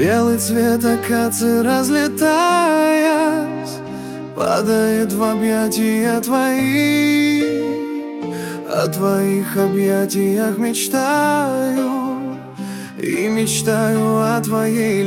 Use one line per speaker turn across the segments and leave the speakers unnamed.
Белый цвет акации, разлетаясь, падает в объятия твои. О твоих объятиях мечтаю, и мечтаю о твоей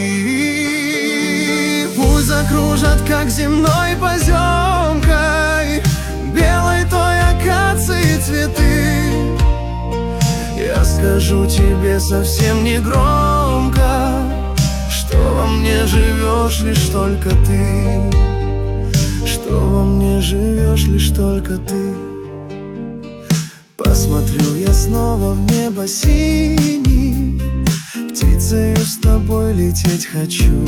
любви. Пусть закружат, как земной поземкой, белой той акации цветы. Я скажу тебе совсем негромко, что во мне живешь лишь только ты, что во мне живешь лишь только ты. Посмотрю я снова в небо синий, птицею с тобой лететь хочу.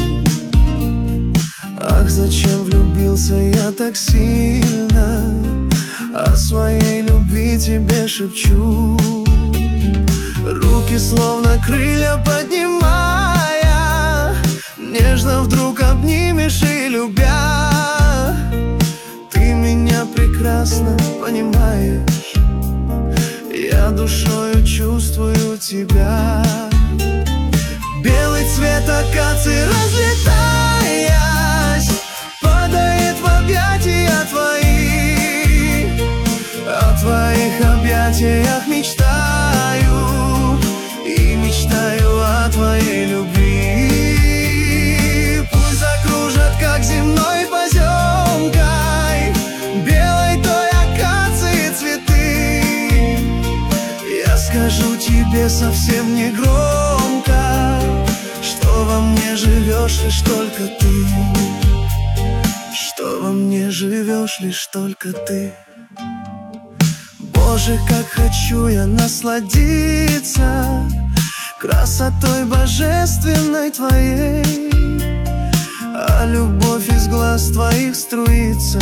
Ах, зачем влюбился я так сильно, о своей любви тебе шепчу. Руки словно крылья поднимая, нежно вдруг обнимешь и любя. Ты меня прекрасно понимаешь, я душою чувствую тебя. Белый цвет акации, разлетаясь, падает в объятия твои. О твоих объятиях мечтаю, и мечтаю о твоей любви. Пусть закружат, как земной поземкой, белой той акации цветы. Я скажу тебе совсем негромко, что во мне живешь лишь только ты, что во мне живешь лишь только ты. Боже, как хочу я насладиться красотой божественной твоей, а любовь из глаз твоих струится.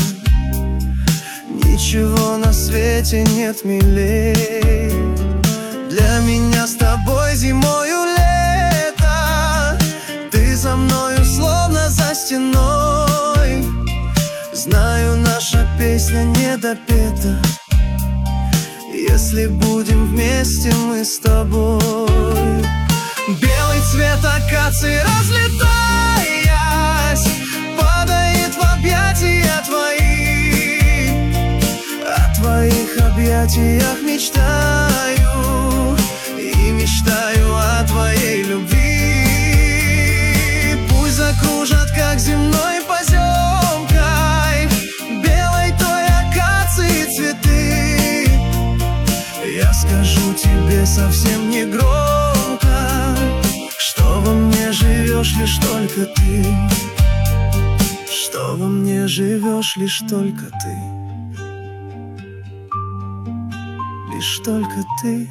Ничего на свете нет милей. Для меня с тобой зимою лето, ты за мною словно за стеной. Знаю, наша песня не допета, если будем вместе мы с тобой. Белый цвет акации, разлетаясь, падает в объятия твои. О твоих объятиях мечтаю, и мечтаю о твоей любви. Пусть закружат, как земной поземкой, белой той акации цветы. Я скажу тебе совсем негромко, что во мне живешь лишь только ты, что во мне живешь лишь только ты, лишь только ты,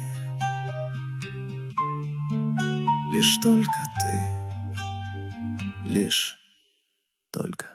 лишь только ты, лишь только.